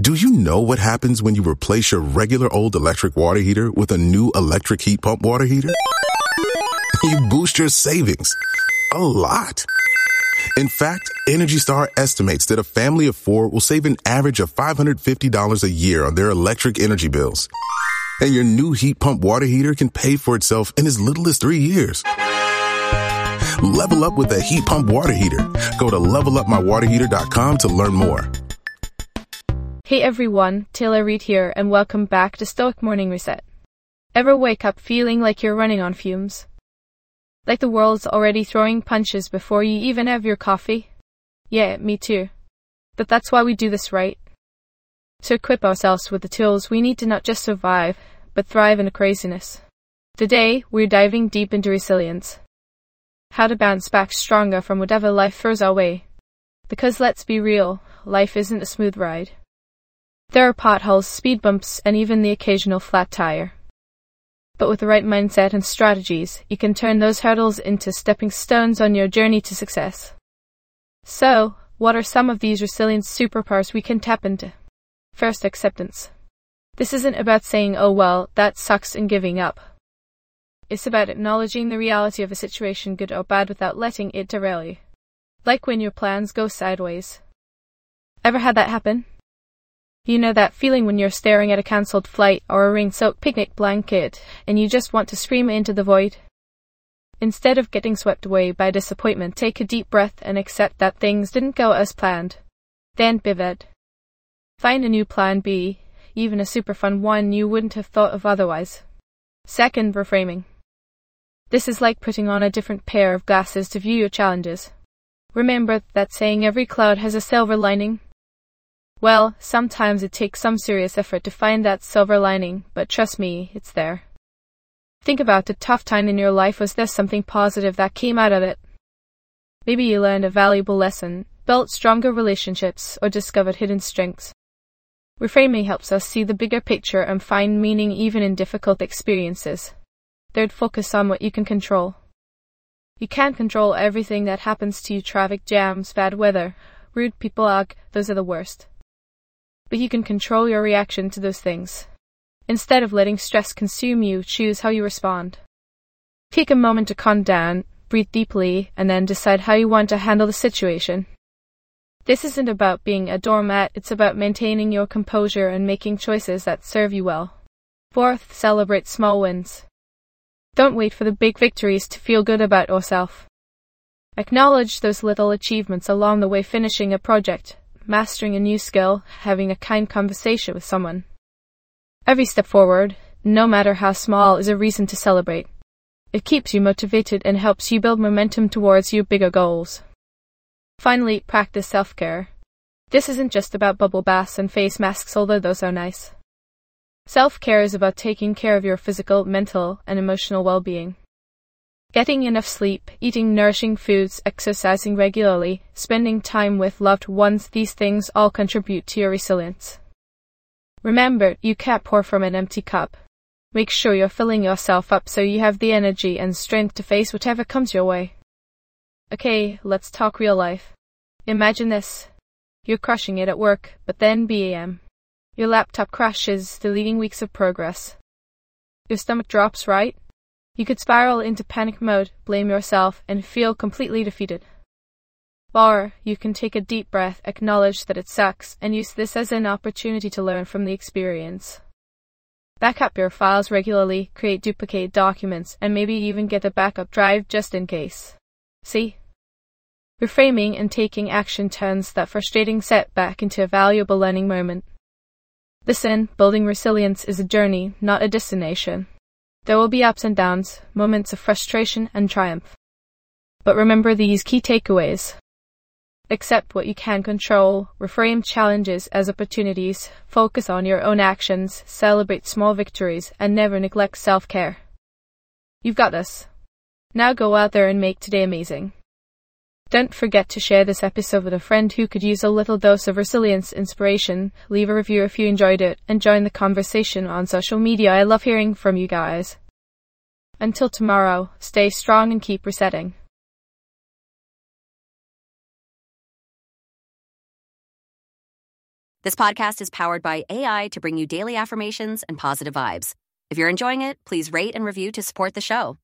Do you know what happens when you replace your regular old electric water heater with a new electric heat pump water heater? You boost your savings a lot. In fact, Energy Star estimates that a family of 4 will save an average of $550 a year on their electric energy bills. And your new heat pump water heater can pay for itself in as little as 3 years. Level up with a heat pump water heater. Go to levelupmywaterheater.com to learn more. Hey everyone, Taylor Reid here, and welcome back to Stoic Morning Reset. Ever wake up feeling like you're running on fumes? Like the world's already throwing punches before you even have your coffee? Yeah, me too. But that's why we do this, right? To equip ourselves with the tools we need to not just survive, but thrive in the craziness. Today, we're diving deep into resilience. How to bounce back stronger from whatever life throws our way. Because let's be real, life isn't a smooth ride. There are potholes, speed bumps, and even the occasional flat tire. But with the right mindset and strategies, you can turn those hurdles into stepping stones on your journey to success. So, what are some of these resilience superpowers we can tap into? First, acceptance. This isn't about saying, oh well, that sucks, and giving up. It's about acknowledging the reality of a situation, good or bad, without letting it derail you. Like when your plans go sideways. Ever had that happen? You know that feeling when you're staring at a cancelled flight or a rain-soaked picnic blanket, and you just want to scream into the void? Instead of getting swept away by disappointment, take a deep breath and accept that things didn't go as planned. Then pivot. Find a new plan B, even a super fun one you wouldn't have thought of otherwise. Second, reframing. This is like putting on a different pair of glasses to view your challenges. Remember that saying every cloud has a silver lining? Well, sometimes it takes some serious effort to find that silver lining, but trust me, it's there. Think about the tough time in your life. Was there something positive that came out of it? Maybe you learned a valuable lesson, built stronger relationships, or discovered hidden strengths. Reframing helps us see the bigger picture and find meaning even in difficult experiences. Third, focus on what you can control. You can't control everything that happens to you: traffic jams, bad weather, rude people, those are the worst. But you can control your reaction to those things. Instead of letting stress consume you, choose how you respond. Take a moment to calm down, breathe deeply, and then decide how you want to handle the situation. This isn't about being a doormat, it's about maintaining your composure and making choices that serve you well. Fourth, celebrate small wins. Don't wait for the big victories to feel good about yourself. Acknowledge those little achievements along the way: finishing a project, mastering a new skill, having a kind conversation with someone. Every step forward, no matter how small, is a reason to celebrate. It keeps you motivated and helps you build momentum towards your bigger goals. Finally, practice self-care. This isn't just about bubble baths and face masks, although those are nice. Self-care is about taking care of your physical, mental, and emotional well-being. Getting enough sleep, eating nourishing foods, exercising regularly, spending time with loved ones, these things all contribute to your resilience. Remember, you can't pour from an empty cup. Make sure you're filling yourself up so you have the energy and strength to face whatever comes your way. Okay, let's talk real life. Imagine this. You're crushing it at work, but then BAM. Your laptop crashes, deleting weeks of progress. Your stomach drops, right? You could spiral into panic mode, blame yourself, and feel completely defeated. Or you can take a deep breath, acknowledge that it sucks, and use this as an opportunity to learn from the experience. Back up your files regularly, create duplicate documents, and maybe even get a backup drive just in case. See? Reframing and taking action turns that frustrating setback into a valuable learning moment. Listen, building resilience is a journey, not a destination. There will be ups and downs, moments of frustration and triumph. But remember these key takeaways. Accept what you can control, reframe challenges as opportunities, focus on your own actions, celebrate small victories, and never neglect self-care. You've got this. Now go out there and make today amazing. Don't forget to share this episode with a friend who could use a little dose of resilience inspiration. Leave a review if you enjoyed it, and join the conversation on social media. I love hearing from you guys. Until tomorrow, stay strong and keep resetting. This podcast is powered by AI to bring you daily affirmations and positive vibes. If you're enjoying it, please rate and review to support the show.